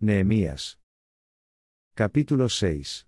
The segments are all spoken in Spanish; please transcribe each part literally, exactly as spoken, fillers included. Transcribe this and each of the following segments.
Nehemías. Capítulo seis.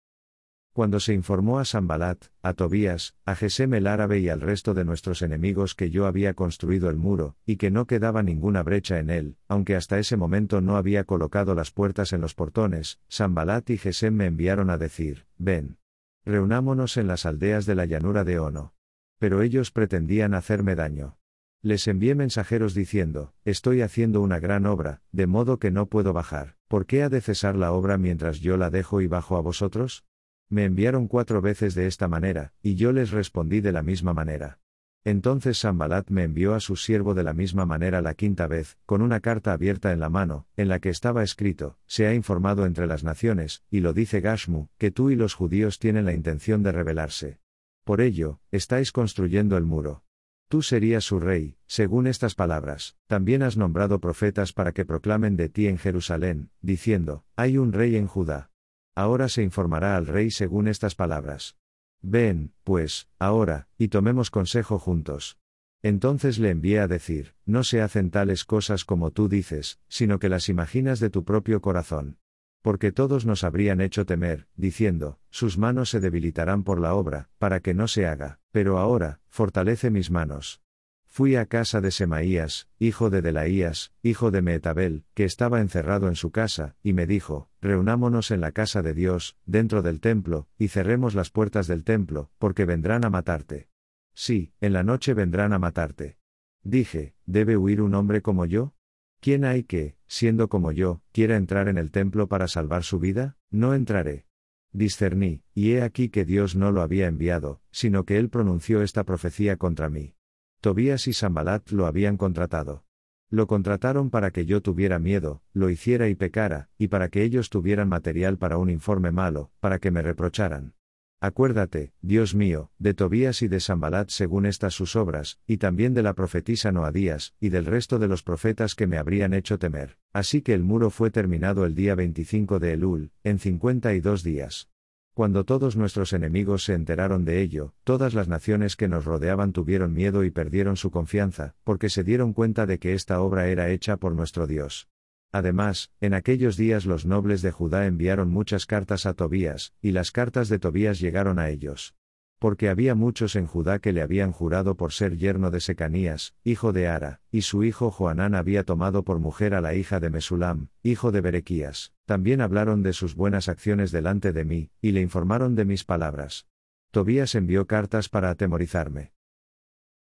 Cuando se informó a Sanbalat, a Tobías, a Gesem el árabe y al resto de nuestros enemigos que yo había construido el muro, y que no quedaba ninguna brecha en él, aunque hasta ese momento no había colocado las puertas en los portones, Sanbalat y Gesem me enviaron a decir: ven. Reunámonos en las aldeas de la llanura de Ono. Pero ellos pretendían hacerme daño. Les envié mensajeros diciendo: estoy haciendo una gran obra, de modo que no puedo bajar. ¿Por qué ha de cesar la obra mientras yo la dejo y bajo a vosotros? Me enviaron cuatro veces de esta manera, y yo les respondí de la misma manera. Entonces Sanbalat me envió a su siervo de la misma manera la quinta vez, con una carta abierta en la mano, en la que estaba escrito: se ha informado entre las naciones, y lo dice Gashmu, que tú y los judíos tienen la intención de rebelarse. Por ello, estáis construyendo el muro. Tú serías su rey, según estas palabras. También has nombrado profetas para que proclamen de ti en Jerusalén, diciendo: hay un rey en Judá. Ahora se informará al rey según estas palabras. Ven, pues, ahora, y tomemos consejo juntos. Entonces le envié a decir: no se hacen tales cosas como tú dices, sino que las imaginas de tu propio corazón. Porque todos nos habrían hecho temer, diciendo: sus manos se debilitarán por la obra, para que no se haga, pero ahora, fortalece mis manos. Fui a casa de Semaías, hijo de Delaías, hijo de Mehetabel, que estaba encerrado en su casa, y me dijo: reunámonos en la casa de Dios, dentro del templo, y cerremos las puertas del templo, porque vendrán a matarte. Sí, en la noche vendrán a matarte. Dije: ¿debe huir un hombre como yo? ¿Quién hay que, siendo como yo, quiera entrar en el templo para salvar su vida? No entraré. Discerní, y he aquí que Dios no lo había enviado, sino que él pronunció esta profecía contra mí. Tobías y Sanbalat lo habían contratado. Lo contrataron para que yo tuviera miedo, lo hiciera y pecara, y para que ellos tuvieran material para un informe malo, para que me reprocharan. Acuérdate, Dios mío, de Tobías y de Sanbalat según estas sus obras, y también de la profetisa Noadías, y del resto de los profetas que me habrían hecho temer. Así que el muro fue terminado el día veinticinco de Elul, en cincuenta y dos días. Cuando todos nuestros enemigos se enteraron de ello, todas las naciones que nos rodeaban tuvieron miedo y perdieron su confianza, porque se dieron cuenta de que esta obra era hecha por nuestro Dios. Además, en aquellos días los nobles de Judá enviaron muchas cartas a Tobías, y las cartas de Tobías llegaron a ellos. Porque había muchos en Judá que le habían jurado por ser yerno de Secanías, hijo de Ara, y su hijo Johanán había tomado por mujer a la hija de Mesulam, hijo de Berequías. También hablaron de sus buenas acciones delante de mí, y le informaron de mis palabras. Tobías envió cartas para atemorizarme.